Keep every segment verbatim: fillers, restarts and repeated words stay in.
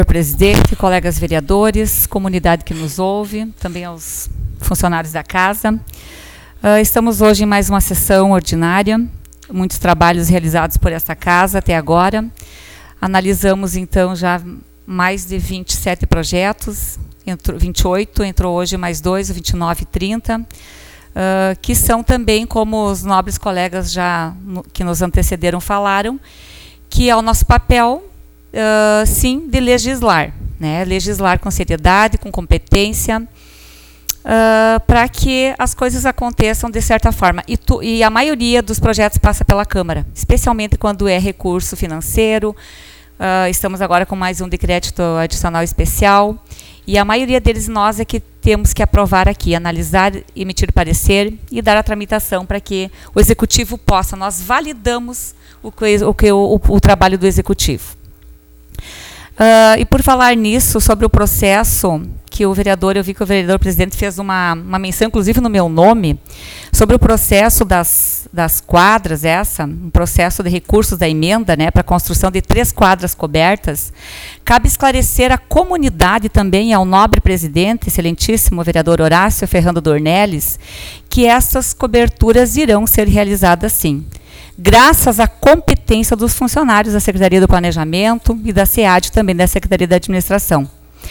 Presidente, colegas vereadores, comunidade que nos ouve, também aos funcionários da casa. Uh, estamos hoje em mais uma sessão ordinária, muitos trabalhos realizados por esta casa até agora. Analisamos, então, já mais de vinte e sete projetos, entrou, vinte e oito, entrou hoje mais dois, vinte e nove e trinta, uh, que são também, como os nobres colegas já no, que nos antecederam falaram, que é o nosso papel, Uh, sim, de legislar, né? Legislar com seriedade, com competência, uh, para que as coisas aconteçam de certa forma. E, tu, e a maioria dos projetos passa pela Câmara, especialmente quando é recurso financeiro. Uh, estamos agora com mais um de crédito adicional especial, e a maioria deles nós é que temos que aprovar aqui, analisar, emitir parecer e dar a tramitação para que o Executivo possa. Nós validamos o, que, o, que, o, o, o trabalho do Executivo. Uh, e por falar nisso, sobre o processo que o vereador, eu vi que o vereador presidente fez uma, uma menção, inclusive no meu nome, sobre o processo das, das quadras, essa, um processo de recursos da emenda, né, para a construção de três quadras cobertas. Cabe esclarecer à comunidade também, e ao nobre presidente, excelentíssimo vereador Horácio Ferrando Dornelles, que essas coberturas irão ser realizadas sim, graças à competência dos funcionários da Secretaria do Planejamento e da SEAD, também da Secretaria da Administração.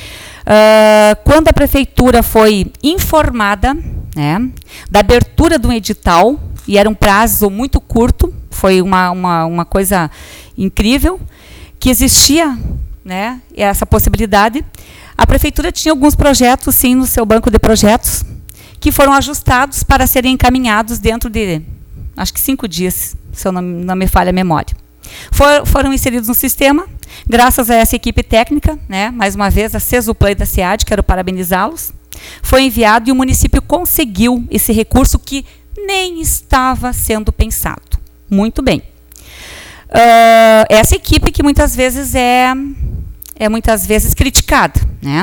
Uh, quando a Prefeitura foi informada, né, da abertura do edital, e era um prazo muito curto, foi uma, uma, uma coisa incrível, que existia, né, essa possibilidade, a Prefeitura tinha alguns projetos, sim, no seu banco de projetos, que foram ajustados para serem encaminhados dentro de, acho que cinco dias, se eu não, não me falha a memória. For, foram inseridos no sistema, graças a essa equipe técnica, né, mais uma vez, a Cesuplay da SEAD, quero parabenizá-los, foi enviado e o município conseguiu esse recurso que nem estava sendo pensado. Muito bem. Uh, essa equipe que muitas vezes é, é muitas vezes criticada, né?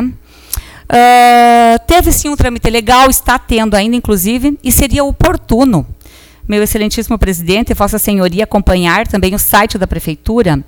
Uh, teve sim um trâmite legal, está tendo ainda, inclusive, e seria oportuno, meu excelentíssimo presidente e Vossa Senhoria, acompanhar também o site da Prefeitura,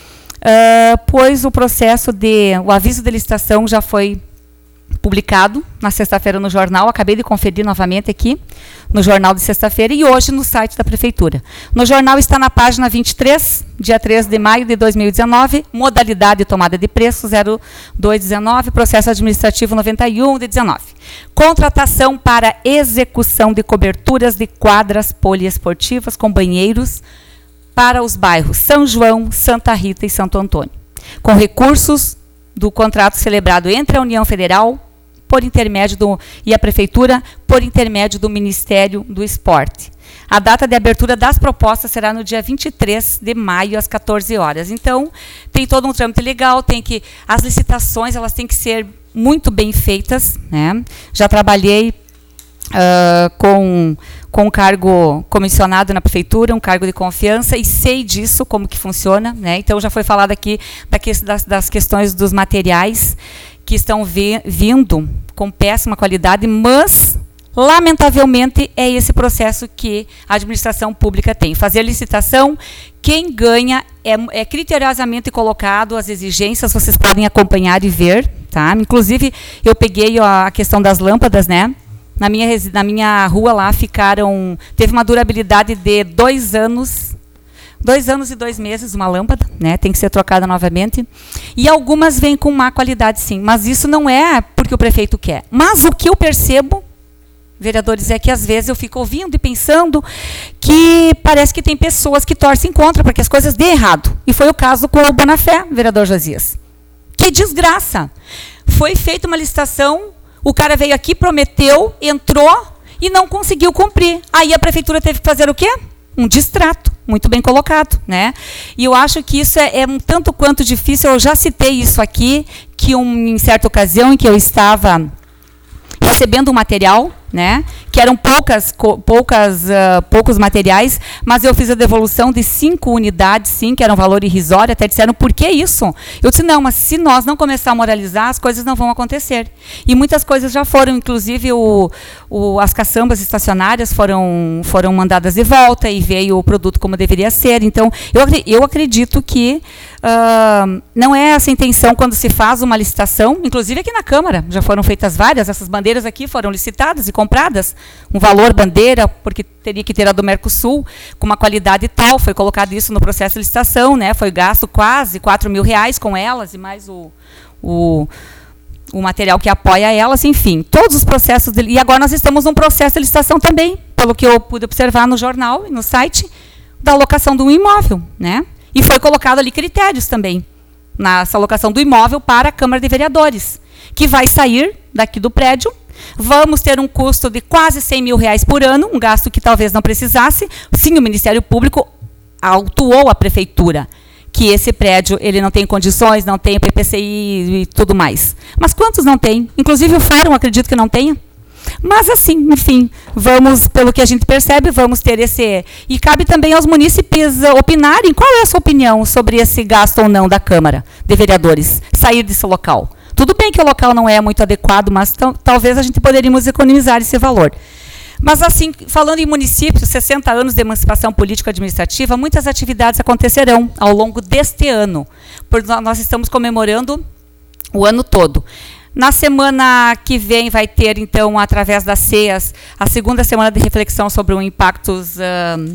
uh, pois o processo de, o aviso de licitação já foi publicado na sexta-feira no jornal, acabei de conferir novamente aqui, no jornal de sexta-feira, e hoje no site da Prefeitura. No jornal está na página vinte e três, dia três de maio de dois mil e dezenove, modalidade de tomada de preço zero dois dezenove, processo administrativo noventa e um de dezenove. Contratação para execução de coberturas de quadras poliesportivas com banheiros para os bairros São João, Santa Rita e Santo Antônio, com recursos do contrato celebrado entre a União Federal por intermédio do, e a Prefeitura por intermédio do Ministério do Esporte. A data de abertura das propostas será no dia vinte e três de maio, às quatorze horas. Então, tem todo um trâmite legal, tem que, as licitações elas têm que ser muito bem feitas, né? Já trabalhei uh, com, com um cargo comissionado na Prefeitura, um cargo de confiança, e sei disso, como que funciona, né? Então, já foi falado aqui das, das questões dos materiais que estão vi, vindo com péssima qualidade, mas, lamentavelmente, é esse processo que a administração pública tem. Fazer licitação, quem ganha é, é criteriosamente colocado, as exigências, vocês podem acompanhar e ver, tá? Inclusive, eu peguei ó, a questão das lâmpadas, né? Na minha, na minha rua lá ficaram, teve uma durabilidade de dois anos, dois anos e dois meses, uma lâmpada, né? Tem que ser trocada novamente. E algumas vêm com má qualidade, sim, mas isso não é porque o prefeito quer. Mas o que eu percebo, vereadores, é que às vezes eu fico ouvindo e pensando que parece que tem pessoas que torcem contra para que as coisas dêem errado. E foi o caso com o Bonafé, vereador Josias. Que desgraça! Foi feita uma licitação, o cara veio aqui, prometeu, entrou e não conseguiu cumprir. Aí a Prefeitura teve que fazer o quê? Um distrato, muito bem colocado, né? E eu acho que isso é, é um tanto quanto difícil, eu já citei isso aqui, que um, em certa ocasião em que eu estava recebendo um material, né? Que eram poucas, poucas, uh, poucos materiais, mas eu fiz a devolução de cinco unidades, sim, que era um valor irrisório. Até disseram, por que isso? Eu disse, não, mas se nós não começarmos a moralizar, as coisas não vão acontecer. E muitas coisas já foram, inclusive o, o, as caçambas estacionárias foram, foram mandadas de volta e veio o produto como deveria ser. Então, eu, eu acredito que uh, não é essa a intenção quando se faz uma licitação, inclusive aqui na Câmara, já foram feitas várias, essas bandeiras aqui foram licitadas e compradas, um valor bandeira, porque teria que ter a do Mercosul, com uma qualidade tal, foi colocado isso no processo de licitação, né, foi gasto quase quatro mil reais com elas, e mais o, o, o material que apoia elas, enfim, todos os processos, de, e agora nós estamos num processo de licitação também, pelo que eu pude observar no jornal e no site, da alocação de um imóvel, né, e foi colocado ali critérios também, nessa alocação do imóvel para a Câmara de Vereadores, que vai sair daqui do prédio. Vamos ter um custo de quase cem mil reais por ano, um gasto que talvez não precisasse. Sim, o Ministério Público autuou a Prefeitura que esse prédio ele não tem condições, não tem P P C I e tudo mais. Mas quantos não tem? Inclusive o Fórum, acredito que não tenha. Mas assim, enfim, vamos, pelo que a gente percebe, vamos ter esse... E cabe também aos munícipes opinarem qual é a sua opinião sobre esse gasto ou não da Câmara de Vereadores, sair desse local. Tudo bem que o local não é muito adequado, mas talvez a gente poderíamos economizar esse valor. Mas, assim, falando em municípios, sessenta anos de emancipação político-administrativa, muitas atividades acontecerão ao longo deste ano, porque nós estamos comemorando o ano todo. Na semana que vem vai ter, então, através das C E As, a segunda semana de reflexão sobre os impactos, uh,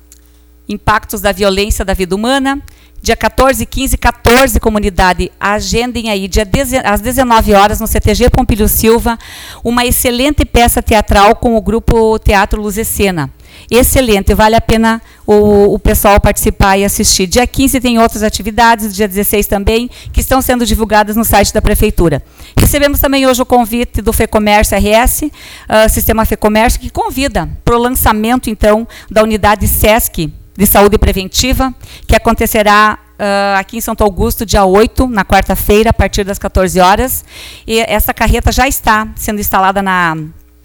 impactos da violência da vida humana. Dia quatorze, quinze, quatorze, comunidade, agendem aí, dia às dezenove horas, no C T G Pompílio Silva, uma excelente peça teatral com o grupo Teatro Luz e Cena. Excelente, vale a pena o, o pessoal participar e assistir. Dia quinze tem outras atividades, dia dezesseis também, que estão sendo divulgadas no site da Prefeitura. Recebemos também hoje o convite do FEComércio R S, uh, Sistema FEComércio, que convida para o lançamento, então, da unidade SESC, de saúde preventiva, que acontecerá uh, aqui em Santo Augusto, dia oito, na quarta-feira, a partir das quatorze horas. E essa carreta já está sendo instalada na,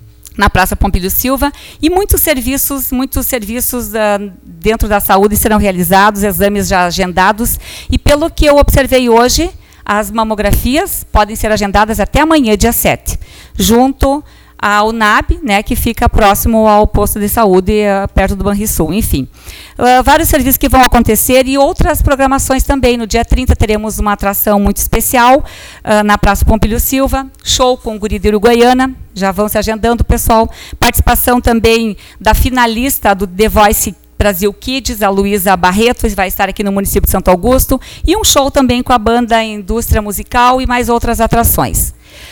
na Praça Pompílio Silva, e muitos serviços, muitos serviços uh, dentro da saúde serão realizados, exames já agendados, e pelo que eu observei hoje, as mamografias podem ser agendadas até amanhã, dia sete, junto a U N A B, né, que fica próximo ao posto de saúde, uh, perto do Banrisul, enfim. Uh, vários serviços que vão acontecer e outras programações também. No dia trinta teremos uma atração muito especial uh, na Praça Pompílio Silva, show com o Guri de Uruguaiana, já vão se agendando, pessoal. Participação também da finalista do The Voice Brasil Kids, a Luísa Barreto, vai estar aqui no município de Santo Augusto, e um show também com a banda Indústria Musical e mais outras atrações.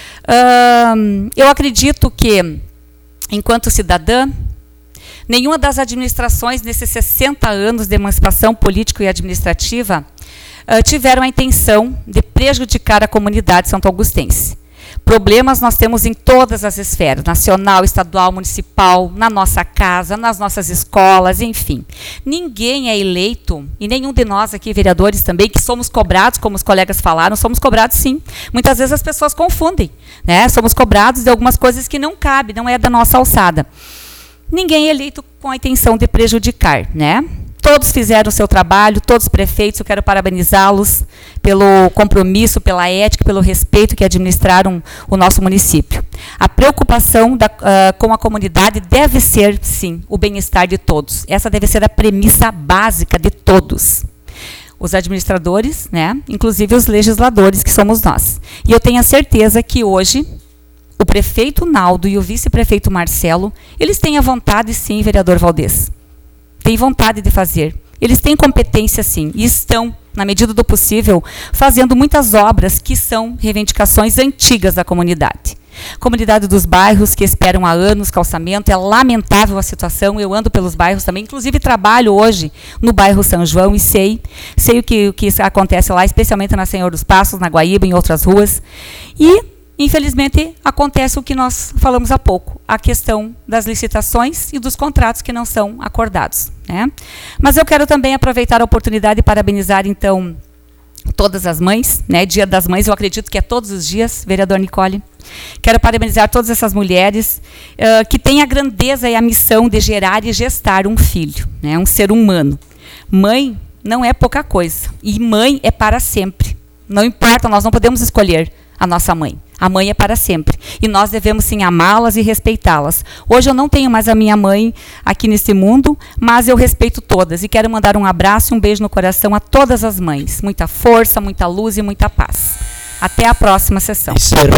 Uh, eu acredito que, enquanto cidadã, nenhuma das administrações nesses sessenta anos de emancipação política e administrativa uh, tiveram a intenção de prejudicar a comunidade santo-augustense. Problemas nós temos em todas as esferas, nacional, estadual, municipal, na nossa casa, nas nossas escolas, enfim. Ninguém é eleito, e nenhum de nós aqui, vereadores também, que somos cobrados, como os colegas falaram, somos cobrados sim. Muitas vezes as pessoas confundem, né? Somos cobrados de algumas coisas que não cabem, não é da nossa alçada. Ninguém é eleito com a intenção de prejudicar, né? Todos fizeram o seu trabalho, todos os prefeitos, eu quero parabenizá-los pelo compromisso, pela ética, pelo respeito que administraram o nosso município. A preocupação da, uh, com a comunidade deve ser, sim, o bem-estar de todos. Essa deve ser a premissa básica de todos. Os administradores, né, inclusive os legisladores, que somos nós. E eu tenho a certeza que hoje o prefeito Naldo e o vice-prefeito Marcelo, eles têm a vontade, sim, vereador Valdez. Têm vontade de fazer. Eles têm competência, sim, e estão, na medida do possível, fazendo muitas obras que são reivindicações antigas da comunidade. Comunidade dos bairros, que esperam há anos calçamento, é lamentável a situação, eu ando pelos bairros também, inclusive trabalho hoje no bairro São João e sei, sei o que, o que acontece lá, especialmente na Senhor dos Passos, na Guaíba, em outras ruas, e infelizmente, acontece o que nós falamos há pouco, a questão das licitações e dos contratos que não são acordados, né? Mas eu quero também aproveitar a oportunidade e parabenizar, então, todas as mães, né? Dia das Mães, eu acredito que é todos os dias, vereador Nicole. Quero parabenizar todas essas mulheres uh, que têm a grandeza e a missão de gerar e gestar um filho, né, um ser humano. Mãe não é pouca coisa, e mãe é para sempre. Não importa, nós não podemos escolher a nossa mãe. A mãe é para sempre. E nós devemos, sim, amá-las e respeitá-las. Hoje eu não tenho mais a minha mãe aqui nesse mundo, mas eu respeito todas. E quero mandar um abraço e um beijo no coração a todas as mães. Muita força, muita luz e muita paz. Até a próxima sessão.